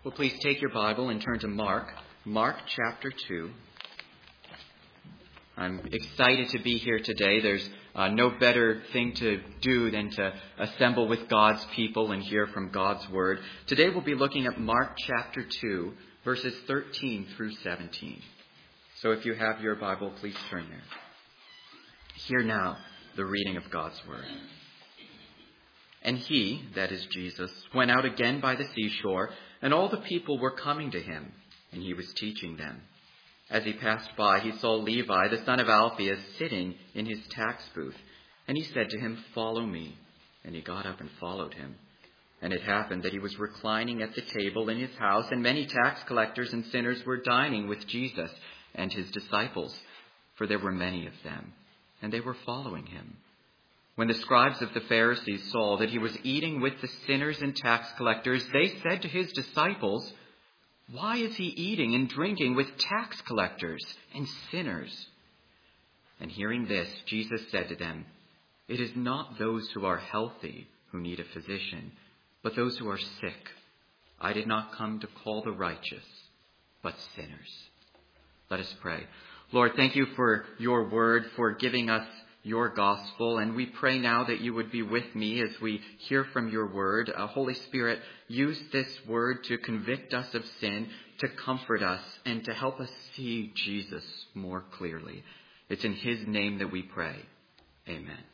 Well, please take your Bible and turn to Mark chapter 2. I'm excited to be here today. There's no better thing to do than to assemble with God's people and hear from God's Word. Today we'll be looking at Mark chapter 2, verses 13 through 17. So if you have your Bible, please turn there. Hear now the reading of God's Word. And he, that is Jesus, went out again by the seashore, and all the people were coming to him, and he was teaching them. As he passed by, he saw Levi, the son of Alphaeus, sitting in his tax booth. And he said to him, "Follow me." And he got up and followed him. And it happened that he was reclining at the table in his house, and many tax collectors and sinners were dining with Jesus and his disciples, for there were many of them, and they were following him. When the scribes of the Pharisees saw that he was eating with the sinners and tax collectors, they said to his disciples, "Why is he eating and drinking with tax collectors and sinners?" And hearing this, Jesus said to them, "It is not those who are healthy who need a physician, but those who are sick. I did not come to call the righteous, but sinners." Let us pray. Lord, thank you for your word, for giving us your gospel, and we pray now that you would be with me as we hear from your word. Holy Spirit, use this word to convict us of sin, to comfort us, and to help us see Jesus more clearly. It's in his name that we pray. Amen.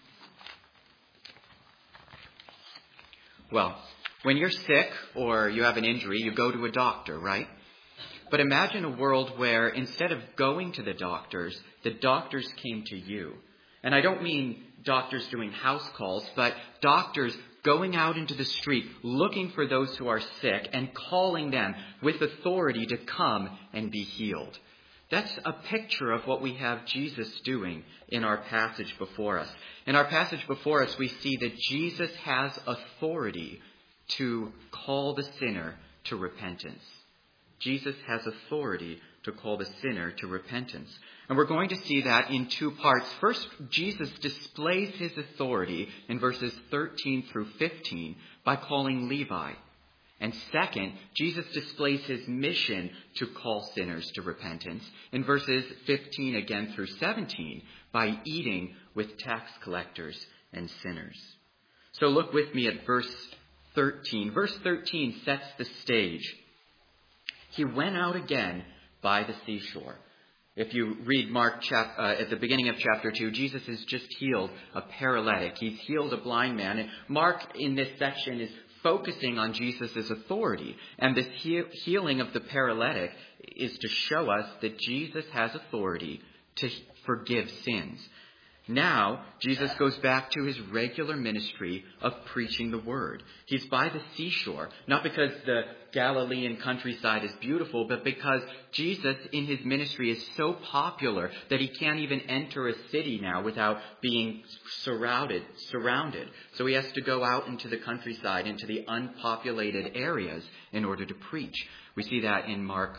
Well, when you're sick or you have an injury, you go to a doctor, right? But imagine a world where instead of going to the doctors came to you. And I don't mean doctors doing house calls, but doctors going out into the street, looking for those who are sick and calling them with authority to come and be healed. That's a picture of what we have Jesus doing in our passage before us. In our passage before us, we see that Jesus has authority to call the sinner to repentance. Jesus has authority to call the sinner to repentance. And we're going to see that in two parts. First, Jesus displays his authority in verses 13 through 15 by calling Levi. And second, Jesus displays his mission to call sinners to repentance in verses 15 again through 17 by eating with tax collectors and sinners. So look with me at verse 13. Verse 13 sets the stage. He went out again by the seashore. If you read Mark at the beginning of chapter 2, Jesus has just healed a paralytic. He's healed a blind man. And Mark in this section is focusing on Jesus' authority. And this healing of the paralytic is to show us that Jesus has authority to forgive sins. Now, Jesus goes back to his regular ministry of preaching the word. He's by the seashore, not because the Galilean countryside is beautiful, but because Jesus in his ministry is so popular that he can't even enter a city now without being surrounded. So he has to go out into the countryside, into the unpopulated areas in order to preach. We see that in Mark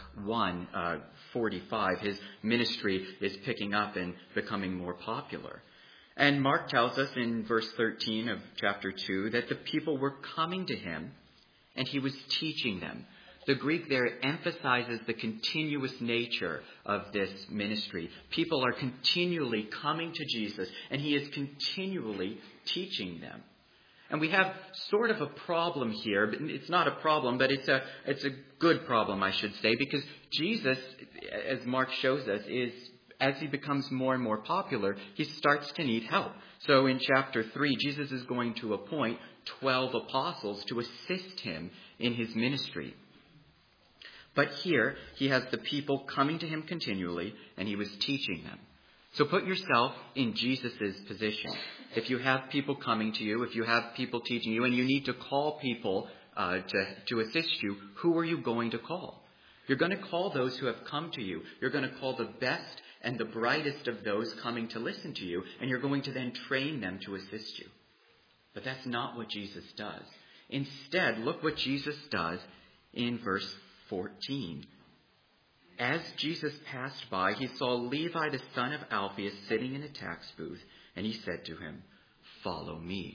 1:45. His ministry is picking up and becoming more popular. And Mark tells us in verse 13 of chapter 2 that the people were coming to him and he was teaching them. The Greek there emphasizes the continuous nature of this ministry. People are continually coming to Jesus and he is continually teaching them. And we have sort of a problem here, but it's not a problem, but it's a good problem, I should say, because Jesus, as Mark shows us, as he becomes more and more popular, he starts to need help. So in chapter 3, Jesus is going to appoint 12 apostles to assist him in his ministry. But here, he has the people coming to him continually, and he was teaching them. So put yourself in Jesus' position. If you have people coming to you, if you have people teaching you, and you need to call people to assist you, who are you going to call? You're going to call those who have come to you. You're going to call the best and the brightest of those coming to listen to you, and you're going to then train them to assist you. But that's not what Jesus does. Instead, look what Jesus does in verse 14. As Jesus passed by, he saw Levi, the son of Alphaeus, sitting in a tax booth, and he said to him, "Follow me."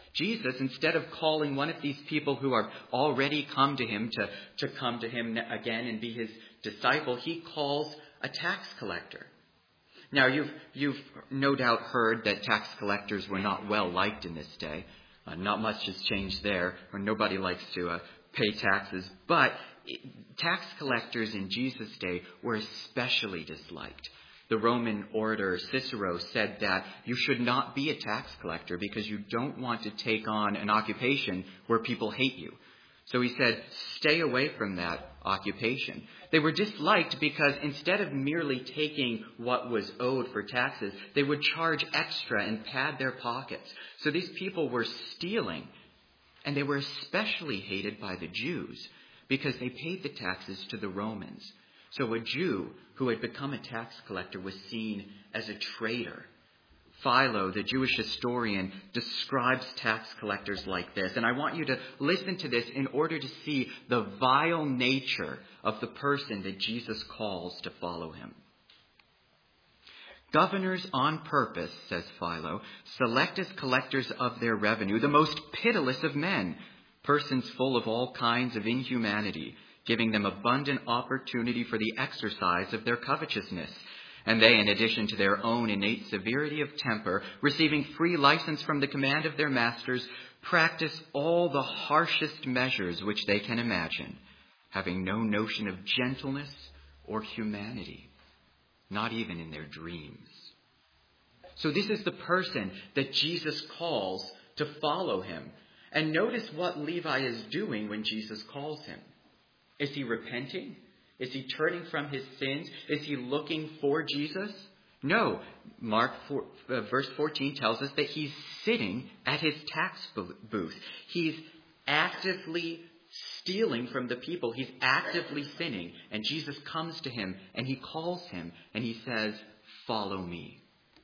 Jesus, instead of calling one of these people who are already come to him to come to him again and be his disciple, he calls a tax collector. Now, you've no doubt heard that tax collectors were not well liked in this day. Not much has changed there, or nobody likes to pay taxes. But tax collectors in Jesus' day were especially disliked. The Roman orator Cicero said that you should not be a tax collector because you don't want to take on an occupation where people hate you. So he said, stay away from that occupation. They were disliked because instead of merely taking what was owed for taxes, they would charge extra and pad their pockets. So these people were stealing, and they were especially hated by the Jews because they paid the taxes to the Romans. So a Jew who had become a tax collector was seen as a traitor. Philo, the Jewish historian, describes tax collectors like this. And I want you to listen to this in order to see the vile nature of the person that Jesus calls to follow him. Governors on purpose, says Philo, select as collectors of their revenue the most pitiless of men, persons full of all kinds of inhumanity, giving them abundant opportunity for the exercise of their covetousness. And they, in addition to their own innate severity of temper, receiving free license from the command of their masters, practice all the harshest measures which they can imagine, having no notion of gentleness or humanity, not even in their dreams. So this is the person that Jesus calls to follow him. And notice what Levi is doing when Jesus calls him. Is he repenting? Is he turning from his sins? Is he looking for Jesus? No. Mark verse 14 tells us that he's sitting at his tax booth. He's actively stealing from the people. He's actively sinning. And Jesus comes to him and he calls him and he says, follow me.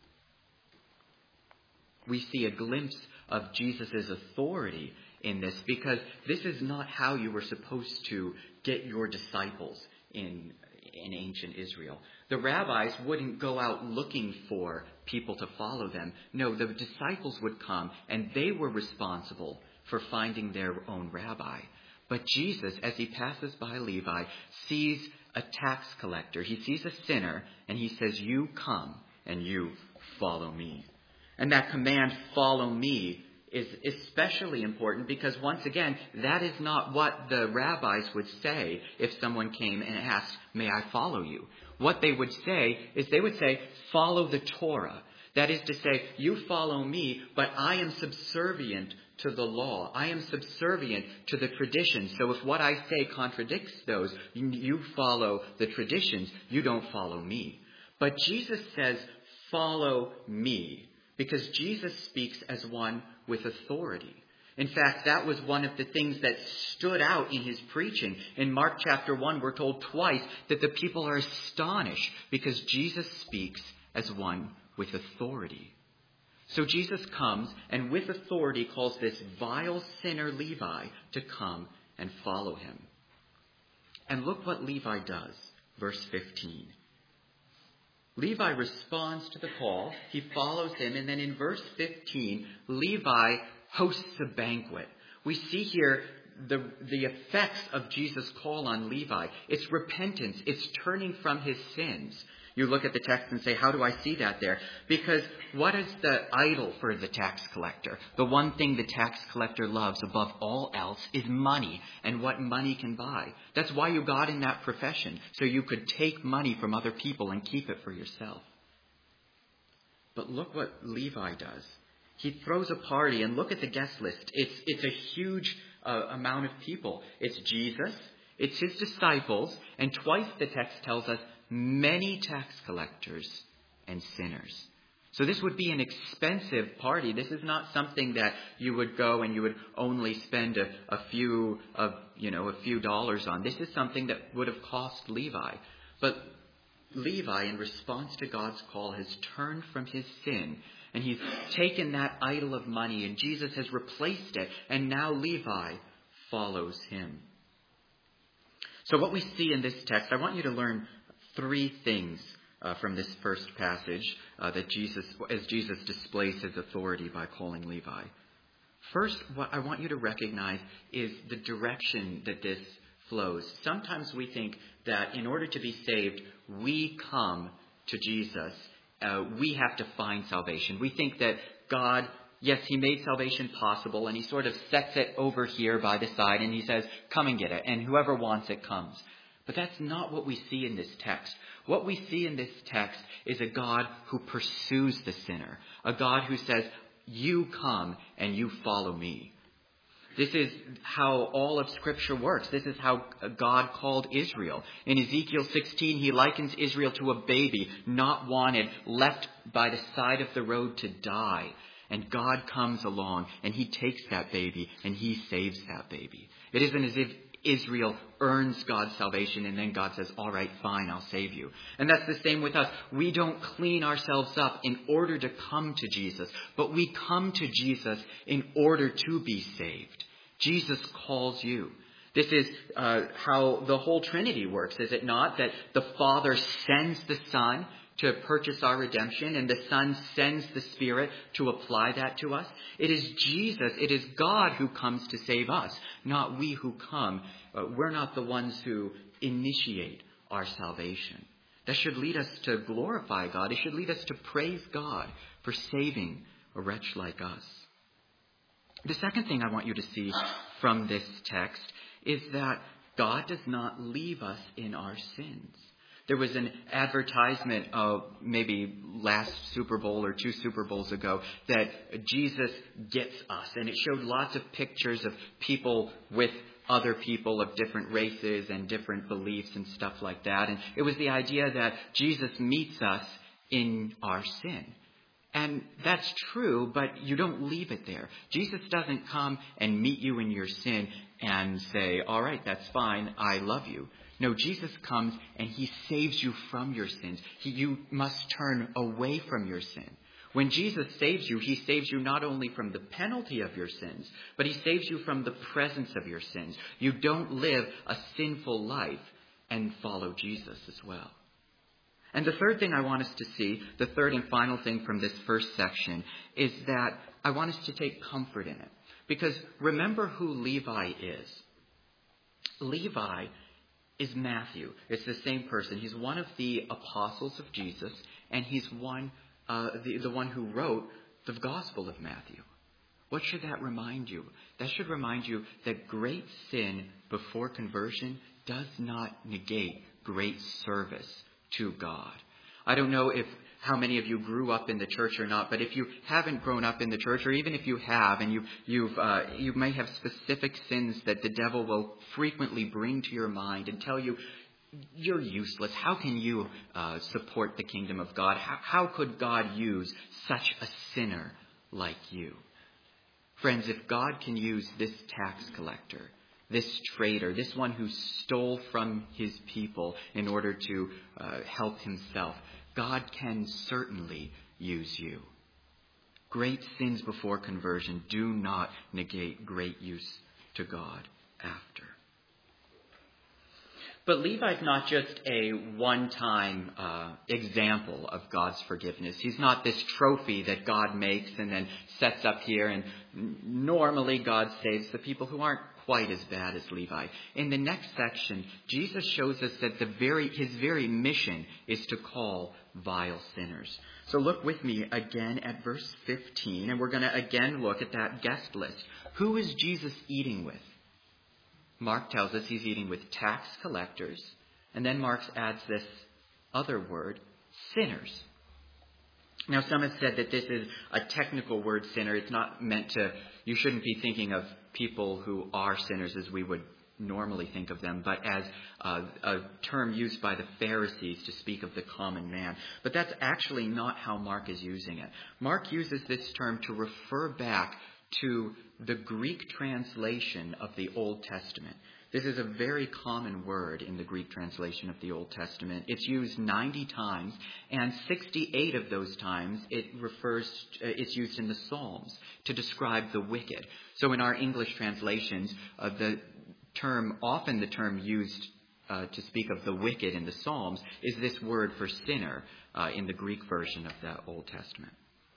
We see a glimpse of Jesus' authority in this because this is not how you were supposed to get your disciples in ancient Israel. The rabbis wouldn't go out looking for people to follow them. No, the disciples would come and they were responsible for finding their own rabbi. But Jesus, as he passes by Levi, sees a tax collector. He sees a sinner and he says, you come and you follow me. And that command, follow me, is especially important because, once again, that is not what the rabbis would say if someone came and asked, may I follow you? What they would say is they would say, follow the Torah. That is to say, you follow me, but I am subservient to the law. I am subservient to the traditions. So if what I say contradicts those, you follow the traditions. You don't follow me. But Jesus says, follow me, because Jesus speaks as one with authority. In fact, that was one of the things that stood out in his preaching. In Mark chapter 1, we're told twice that the people are astonished because Jesus speaks as one with authority. So Jesus comes and with authority calls this vile sinner Levi to come and follow him. And look what Levi does. Verse 15. Levi responds to the call. He follows him. And then in verse 15, Levi hosts a banquet. We see here the effects of Jesus' call on Levi. It's repentance. It's turning from his sins. You look at the text and say, how do I see that there? Because what is the idol for the tax collector? The one thing the tax collector loves above all else is money and what money can buy. That's why you got in that profession, so you could take money from other people and keep it for yourself. But look what Levi does. He throws a party, and look at the guest list. It's a huge amount of people. It's Jesus, it's his disciples, and twice the text tells us many tax collectors and sinners. So this would be an expensive party. This is not something that you would go and you would only spend a few dollars on. This is something that would have cost Levi. But Levi, in response to God's call, has turned from his sin. And he's taken that idol of money, and Jesus has replaced it. And now Levi follows him. So what we see in this text, I want you to learn three things from this first passage that Jesus displays his authority by calling Levi. First, what I want you to recognize is the direction that this flows. Sometimes we think that in order to be saved, we come to Jesus. We have to find salvation. We think that God, yes, he made salvation possible, and he sort of sets it over here by the side, and he says, come and get it, and whoever wants it comes. But that's not what we see in this text. What we see in this text is a God who pursues the sinner, a God who says, you come and you follow me. This is how all of Scripture works. This is how God called Israel. In Ezekiel 16, he likens Israel to a baby, not wanted, left by the side of the road to die. And God comes along and he takes that baby and he saves that baby. It isn't as if Israel earns God's salvation and then God says, all right, fine, I'll save you. And that's the same with us. We don't clean ourselves up in order to come to Jesus, but we come to Jesus in order to be saved. Jesus calls you. This is how the whole Trinity works, is it not? That the Father sends the Son to purchase our redemption, and the Son sends the Spirit to apply that to us. It is Jesus, it is God who comes to save us, not we who come. We're not the ones who initiate our salvation. That should lead us to glorify God. It should lead us to praise God for saving a wretch like us. The second thing I want you to see from this text is that God does not leave us in our sins. There was an advertisement maybe last Super Bowl or 2 Super Bowls ago that Jesus gets us. And it showed lots of pictures of people with other people of different races and different beliefs and stuff like that. And it was the idea that Jesus meets us in our sin. And that's true, but you don't leave it there. Jesus doesn't come and meet you in your sin and say, all right, that's fine, I love you. No, Jesus comes and he saves you from your sins. You must turn away from your sin. When Jesus saves you, he saves you not only from the penalty of your sins, but he saves you from the presence of your sins. You don't live a sinful life and follow Jesus as well. And the third thing I want us to see, the third and final thing from this first section, is that I want us to take comfort in it. Because remember who Levi is. Levi is Matthew. It's the same person. He's one of the apostles of Jesus, and he's the one who wrote the Gospel of Matthew. What should that remind you? That should remind you that great sin before conversion does not negate great service to God. I don't know how many of you grew up in the church or not, but if you haven't grown up in the church, or even if you have, and you may have specific sins that the devil will frequently bring to your mind and tell you, you're useless. How can you support the kingdom of God? How could God use such a sinner like you? Friends, if God can use this tax collector, this traitor, this one who stole from his people in order to help himself, God can certainly use you. Great sins before conversion do not negate great use to God after. But Levi's not just a one-time example of God's forgiveness. He's not this trophy that God makes and then sets up here, and normally God saves the people who aren't quite as bad as Levi. In the next section, Jesus shows us that his very mission is to call vile sinners. So look with me again at verse 15, and we're going to again look at that guest list. Who is Jesus eating with? Mark tells us he's eating with tax collectors, and then Mark adds this other word, sinners. Now, some have said that this is a technical word, sinner. It's not meant to, you shouldn't be thinking of people who are sinners as we would normally think of them, but as a term used by the Pharisees to speak of the common man. But that's actually not how Mark is using it. Mark uses this term to refer back to the Greek translation of the Old Testament. This is a very common word in the Greek translation of the Old Testament. It's used 90 times, and 68 of those times it's used in the Psalms to describe the wicked. So in our English translations, the term used to speak of the wicked in the Psalms is this word for sinner in the Greek version of the Old Testament.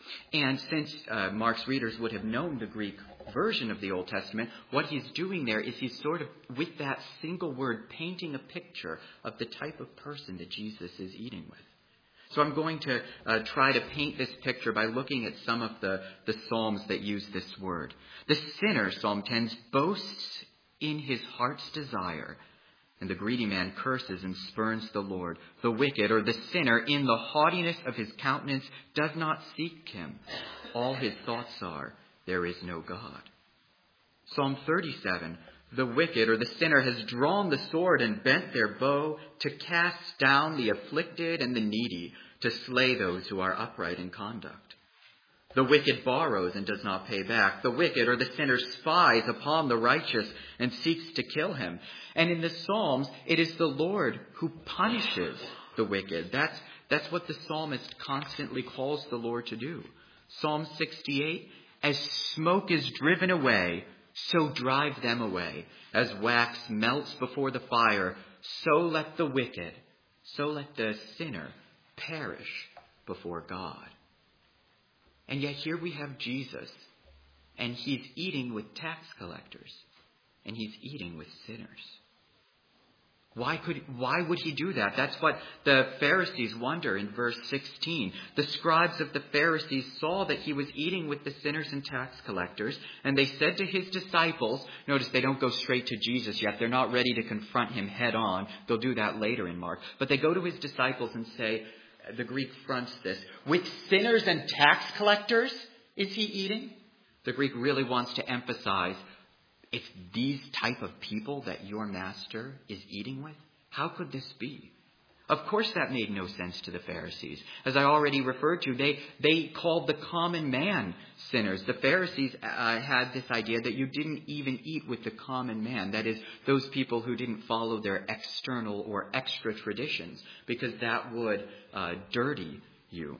And since Mark's readers would have known the Greek version of the Old Testament, what he's doing there is he's sort of, with that single word, painting a picture of the type of person that Jesus is eating with. So I'm going to try to paint this picture by looking at some of the Psalms that use this word. The sinner, Psalm 10, boasts in his heart's desire, and the greedy man curses and spurns the Lord. The wicked, or the sinner, in the haughtiness of his countenance, does not seek him. All his thoughts are, there is no God. Psalm 37, the wicked, or the sinner, has drawn the sword and bent their bow to cast down the afflicted and the needy, to slay those who are upright in conduct. The wicked borrows and does not pay back. The wicked, or the sinner, spies upon the righteous and seeks to kill him. And in the Psalms, it is the Lord who punishes the wicked. That's what the psalmist constantly calls the Lord to do. Psalm 68, as smoke is driven away, so drive them away. As wax melts before the fire, so let the wicked, so let the sinner perish before God. And yet here we have Jesus, and he's eating with tax collectors, and he's eating with sinners. Why would he do that? That's what the Pharisees wonder in verse 16. The scribes of the Pharisees saw that he was eating with the sinners and tax collectors, and they said to his disciples, notice they don't go straight to Jesus yet. They're not ready to confront him head on. They'll do that later in Mark. But they go to his disciples and say, the Greek fronts this, with sinners and tax collectors is he eating? The Greek really wants to emphasize, it's these type of people that your master is eating with? How could this be? Of course that made no sense to the Pharisees. As I already referred to, they called the common man sinners. The Pharisees had this idea that you didn't even eat with the common man. That is, those people who didn't follow their external or extra traditions, because that would dirty you.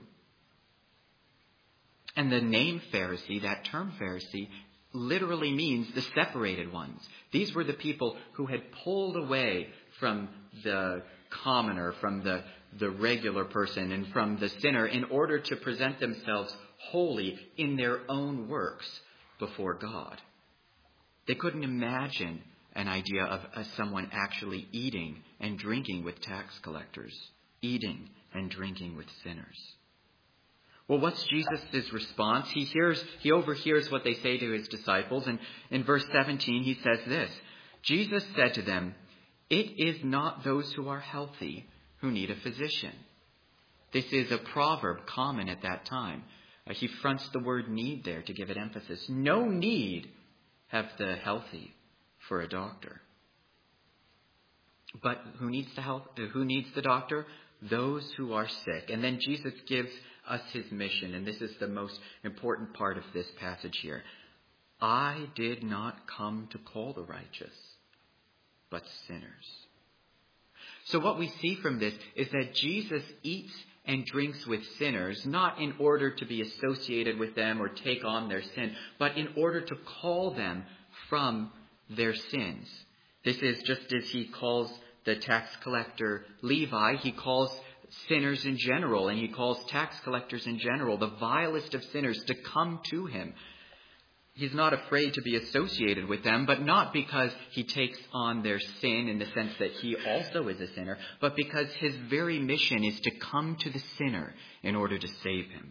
And the name Pharisee, that term Pharisee, literally means the separated ones. These were the people who had pulled away from the commoner, from the regular person, and from the sinner in order to present themselves holy in their own works before God. They couldn't imagine an idea of someone actually eating and drinking with tax collectors, eating and drinking with sinners. Well, what's Jesus' response? He overhears what they say to his disciples, and in verse 17 he says this, Jesus said to them, "It is not those who are healthy who need a physician." This is a proverb common at that time. He fronts the word need there to give it emphasis. No need have the healthy for a doctor. But who needs the doctor? Those who are sick. And then Jesus gives us his mission, and this is the most important part of this passage here. I did not come to call the righteous, but sinners. So what we see from this is that Jesus eats and drinks with sinners, not in order to be associated with them or take on their sin, but in order to call them from their sins. This is just as he calls the tax collector Levi, he calls sinners in general, and he calls tax collectors in general, the vilest of sinners, to come to him. He's not afraid to be associated with them, but not because he takes on their sin in the sense that he also is a sinner, but because his very mission is to come to the sinner in order to save him.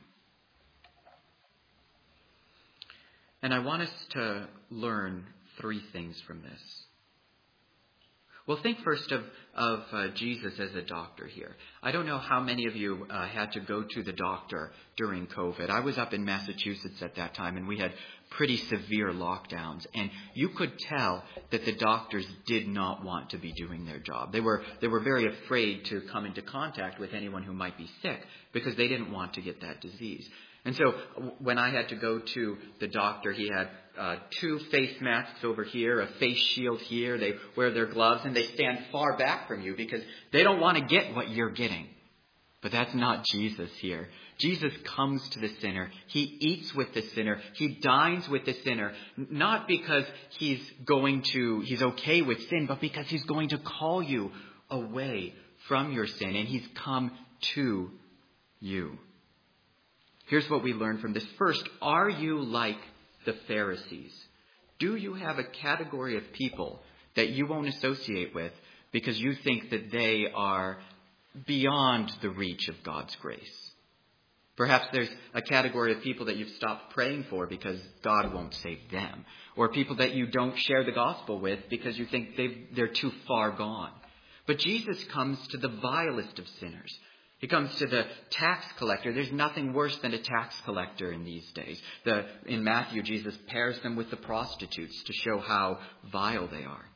And I want us to learn three things from this. Well, think first of Jesus as a doctor here. I don't know how many of you had to go to the doctor during COVID. I was up in Massachusetts at that time, and we had pretty severe lockdowns. And you could tell that the doctors did not want to be doing their job. They were very afraid to come into contact with anyone who might be sick because they didn't want to get that disease. And so when I had to go to the doctor, he had 2 face masks over here, a face shield here. They wear their gloves, and they stand far back from you because they don't want to get what you're getting. But that's not Jesus here. Jesus comes to the sinner. He eats with the sinner. He dines with the sinner, not because he's okay with sin, but because he's going to call you away from your sin, and he's come to you. Here's what we learn from this. First, are you like the Pharisees? Do you have a category of people that you won't associate with because you think that they are beyond the reach of God's grace? Perhaps there's a category of people that you've stopped praying for because God won't save them. Or people that you don't share the gospel with because you think they're too far gone. But Jesus comes to the vilest of sinners. He comes to the tax collector. There's nothing worse than a tax collector in these days. In Matthew, Jesus pairs them with the prostitutes to show how vile they are.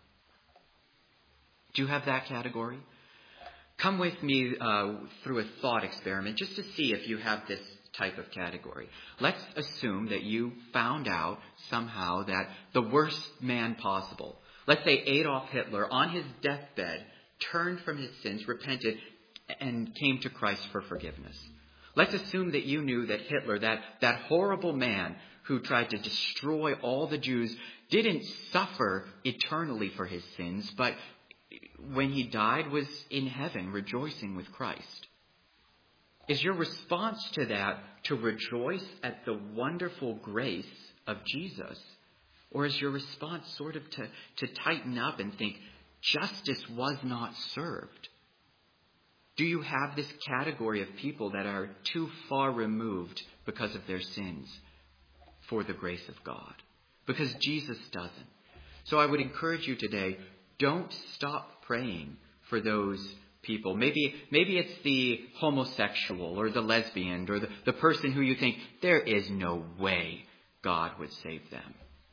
Do you have that category? Come with me through a thought experiment just to see if you have this type of category. Let's assume that you found out somehow that the worst man possible, let's say Adolf Hitler, on his deathbed, turned from his sins, repented, and came to Christ for forgiveness. Let's assume that you knew that Hitler, that horrible man who tried to destroy all the Jews, didn't suffer eternally for his sins, but when he died was in heaven rejoicing with Christ. Is your response to that to rejoice at the wonderful grace of Jesus? Or is your response sort of to tighten up and think justice was not served? Do you have this category of people that are too far removed because of their sins for the grace of God? Because Jesus doesn't. So I would encourage you today, don't stop praying for those people. Maybe it's the homosexual or the lesbian or the person who you think there is no way God would save them.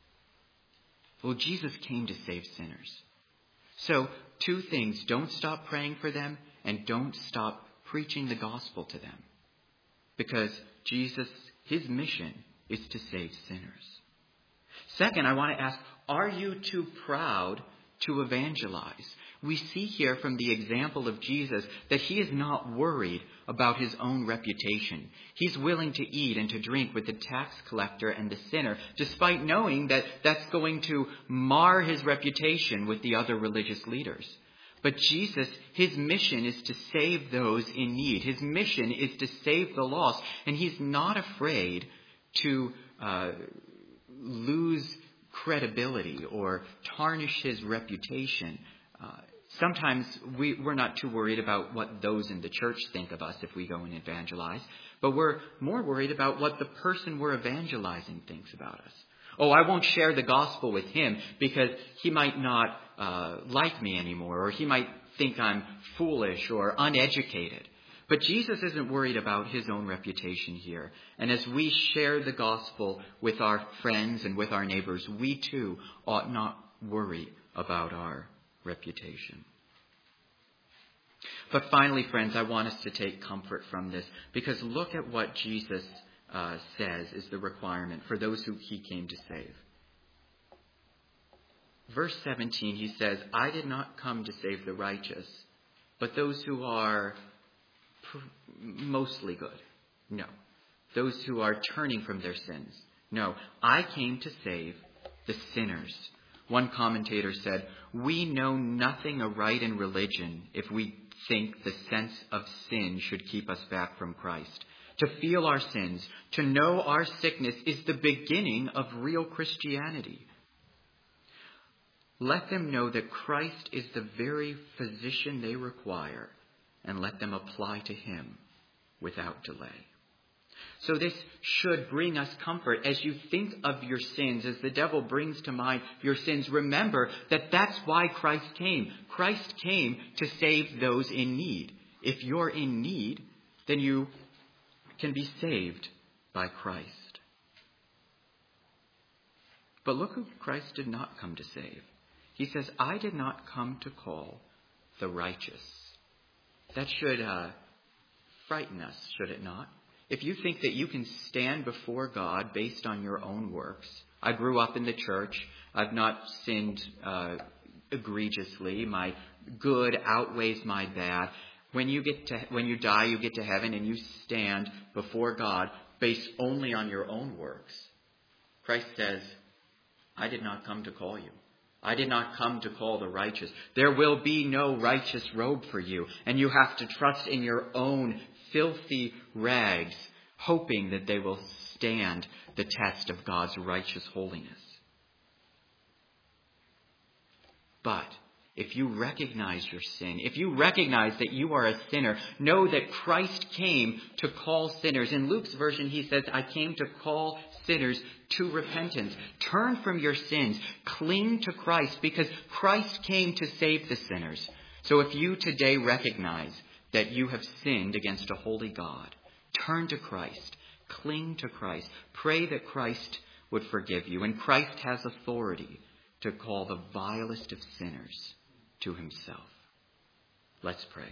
Well, Jesus came to save sinners. So 2 things. Don't stop praying for them and don't stop preaching the gospel to them. Because Jesus, his mission is to save sinners. Second, I want to ask, are you too proud to evangelize? We see here from the example of Jesus that he is not worried about his own reputation. He's willing to eat and to drink with the tax collector and the sinner, despite knowing that that's going to mar his reputation with the other religious leaders. But Jesus, his mission is to save those in need. His mission is to save the lost. And he's not afraid to lose credibility or tarnish his reputation. Sometimes we're not too worried about what those in the church think of us if we go and evangelize, but we're more worried about what the person we're evangelizing thinks about us. Oh, I won't share the gospel with him because he might not like me anymore, or he might think I'm foolish or uneducated. But Jesus isn't worried about his own reputation here. And as we share the gospel with our friends and with our neighbors, we too ought not worry about our reputation. But finally, friends, I want us to take comfort from this, because look at what Jesus says is the requirement for those who he came to save. Verse 17, he says, I did not come to save the righteous, but those who are mostly good. No. Those who are turning from their sins. No. I came to save the sinners. One commentator said, we know nothing aright in religion if we think the sense of sin should keep us back from Christ. To feel our sins, to know our sickness is the beginning of real Christianity. Let them know that Christ is the very physician they require, and let them apply to him without delay. So this should bring us comfort as you think of your sins, as the devil brings to mind your sins. Remember that that's why Christ came. Christ came to save those in need. If you're in need, then you can be saved by Christ. But look who Christ did not come to save. He says, I did not come to call the righteous. That should frighten us, should it not? If you think that you can stand before God based on your own works. I grew up in the church. I've not sinned egregiously. My good outweighs my bad. When you die, you get to heaven and you stand before God based only on your own works. Christ says, I did not come to call you. I did not come to call the righteous. There will be no righteous robe for you, and you have to trust in your own filthy rags hoping that they will stand the test of God's righteous holiness. But if you recognize your sin, if you recognize that you are a sinner, know that Christ came to call sinners. In Luke's version, he says, I came to call sinners to repentance. Turn from your sins. Cling to Christ, because Christ came to save the sinners. So if you today recognize that you have sinned against a holy God, turn to Christ. Cling to Christ. Pray that Christ would forgive you. And Christ has authority to call the vilest of sinners to himself. Let's pray.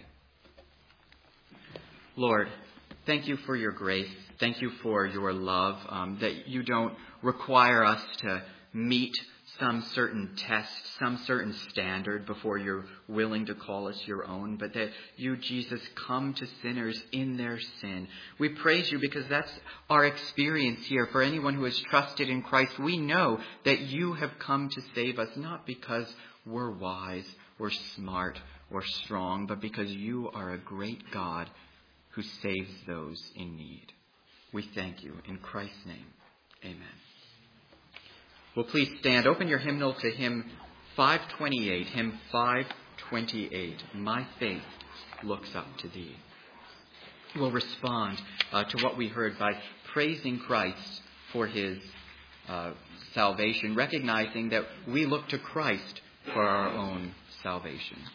Lord, thank you for your grace. Thank you for your love, that you don't require us to meet some certain test, some certain standard before you're willing to call us your own, but that you, Jesus, come to sinners in their sin. We praise you because that's our experience here. For anyone who has trusted in Christ, we know that you have come to save us, not because we're wise or smart or strong, but because you are a great God who saves those in need. We thank you. In Christ's name, amen. Well, please stand. Open your hymnal to hymn 528. Hymn 528. My faith looks up to thee. We'll respond to what we heard by praising Christ for his salvation, recognizing that we look to Christ for our own salvation.